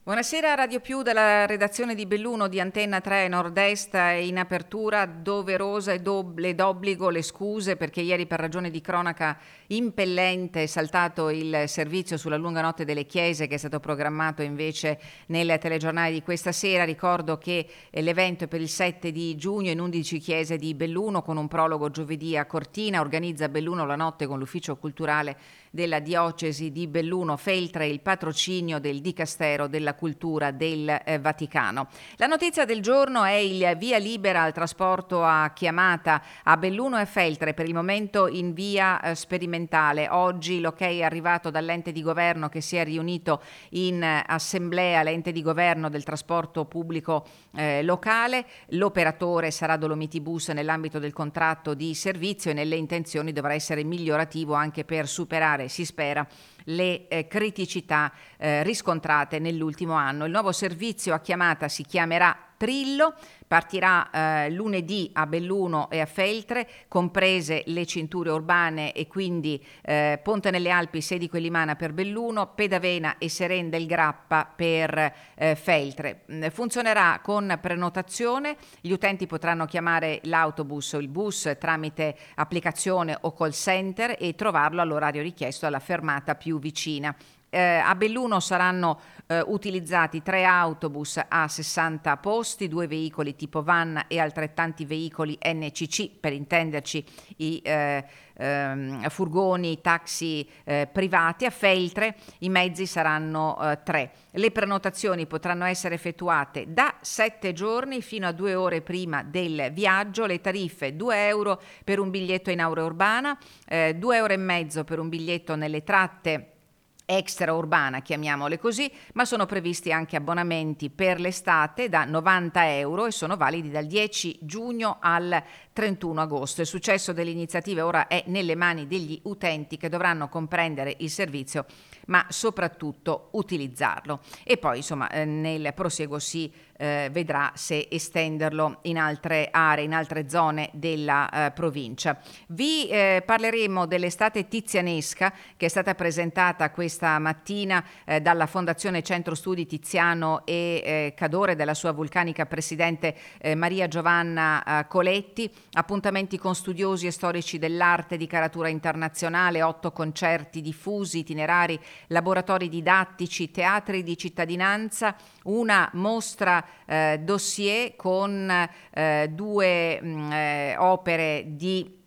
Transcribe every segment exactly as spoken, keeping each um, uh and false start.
Buonasera Radio Più dalla redazione di Belluno di Antenna tre Nord-Est. In apertura doverosa ed ob- ed obbligo le scuse perché ieri per ragione di cronaca impellente è saltato il servizio sulla lunga notte delle chiese che è stato programmato invece nel telegiornale di questa sera. Ricordo che eh, l'evento è per il sette di giugno in undici chiese di Belluno con un prologo giovedì a Cortina. Organizza Belluno la notte con l'ufficio culturale della diocesi di Belluno Feltre, il patrocinio del Dicastero della Cultura del eh, Vaticano. La notizia del giorno è il via libera al trasporto a chiamata a Belluno e Feltre, per il momento in via eh, sperimentale. Oggi l'ok è arrivato dall'ente di governo che si è riunito in eh, assemblea, l'ente di governo del trasporto pubblico eh, locale. L'operatore sarà Dolomiti Bus nell'ambito del contratto di servizio e nelle intenzioni dovrà essere migliorativo anche per superare, si spera, le eh, criticità eh, riscontrate nell'ultimo anno. Il nuovo servizio a chiamata si chiamerà Trillo, partirà eh, lunedì a Belluno e a Feltre, comprese le cinture urbane e quindi eh, Ponte nelle Alpi, Sedico e Limana per Belluno, Pedavena e Seren del Grappa per eh, Feltre. Funzionerà con prenotazione, gli utenti potranno chiamare l'autobus o il bus tramite applicazione o call center e trovarlo all'orario richiesto alla fermata più vicina. Eh, a Belluno saranno eh, utilizzati tre autobus a sessanta posti, due veicoli tipo van e altrettanti veicoli N C C, per intenderci i eh, ehm, furgoni, taxi eh, privati. A Feltre i mezzi saranno eh, tre. Le prenotazioni potranno essere effettuate da sette giorni fino a due ore prima del viaggio. Le tariffe: due euro per un biglietto in area urbana, eh, due euro e mezzo per un biglietto nelle tratte extraurbana, chiamiamole così, ma sono previsti anche abbonamenti per l'estate da novanta euro e sono validi dal dieci giugno al trentuno agosto. Il successo dell'iniziativa ora è nelle mani degli utenti che dovranno comprendere il servizio ma soprattutto utilizzarlo. E poi insomma eh, nel prosieguo si eh, vedrà se estenderlo in altre aree, in altre zone della eh, provincia. Vi eh, parleremo dell'estate tizianesca che è stata presentata questa mattina eh, dalla Fondazione Centro Studi Tiziano e eh, Cadore, della sua vulcanica presidente eh, Maria Giovanna eh, Coletti. Appuntamenti con studiosi e storici dell'arte di caratura internazionale, otto concerti diffusi, itinerari, laboratori didattici, teatri di cittadinanza, una mostra eh, dossier con eh, due mh, eh, opere di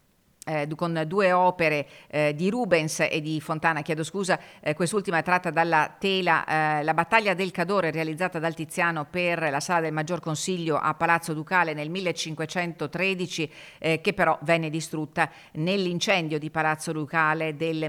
Eh, con due opere eh, di Rubens e di Fontana, chiedo scusa, eh, quest'ultima è tratta dalla tela eh, La battaglia del Cadore, realizzata dal Tiziano per la Sala del Maggior Consiglio a Palazzo Ducale nel millecinquecentotredici, eh, che però venne distrutta nell'incendio di Palazzo Ducale del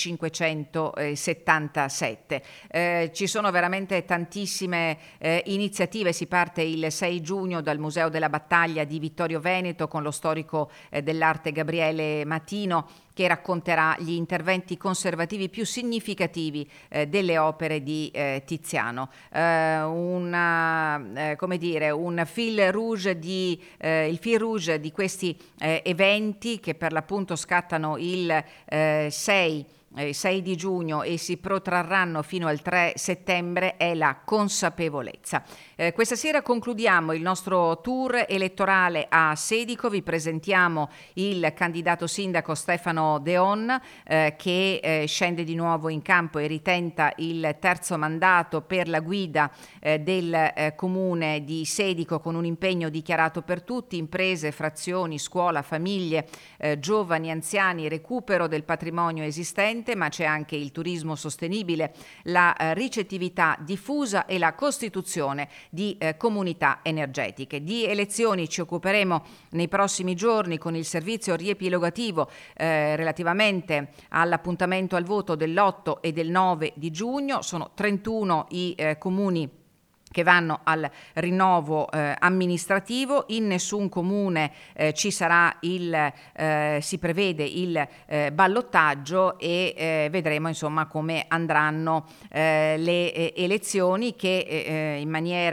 millecinquecentosettantasette. Eh, ci sono veramente tantissime eh, iniziative. Si parte il sei giugno dal Museo della Battaglia di Vittorio Veneto con lo storico eh, dell'arte Gabriele Matino, che racconterà gli interventi conservativi più significativi eh, delle opere di eh, Tiziano. Eh, una, eh, come dire, un fil rouge di, eh, il fil rouge di questi eh, eventi che per l'appunto scattano il eh, sei sei di giugno e si protrarranno fino al tre settembre è la consapevolezza. Eh, questa sera concludiamo il nostro tour elettorale a Sedico. Vi presentiamo il candidato sindaco Stefano Deon eh, che eh, scende di nuovo in campo e ritenta il terzo mandato per la guida eh, del eh, comune di Sedico, con un impegno dichiarato per tutti: imprese, frazioni, scuola, famiglie, eh, giovani, anziani, recupero del patrimonio esistente, ma c'è anche il turismo sostenibile, la eh, ricettività diffusa e la costituzione di eh, comunità energetiche. Di elezioni ci occuperemo nei prossimi giorni con il servizio riepilogativo eh, relativamente all'appuntamento al voto dell'otto e del nove di giugno. Sono trentuno i eh, comuni che vanno al rinnovo eh, amministrativo. In nessun comune eh, ci sarà il, eh, si prevede il eh, ballottaggio e eh, vedremo insomma come andranno eh, le eh, elezioni che eh, in maniera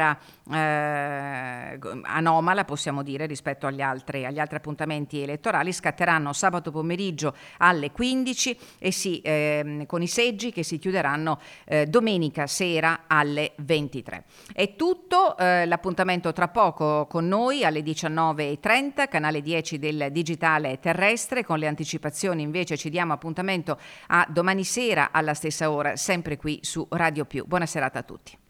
eh, anomala, possiamo dire, rispetto agli altri, agli altri appuntamenti elettorali. Scatteranno sabato pomeriggio alle quindici e sì, ehm, con i seggi che si chiuderanno eh, domenica sera alle ventitré. È tutto, eh, l'appuntamento tra poco con noi alle diciannove e trenta, canale dieci del digitale terrestre. Con le anticipazioni invece ci diamo appuntamento a domani sera alla stessa ora, sempre qui su Radio Più. Buona serata a tutti.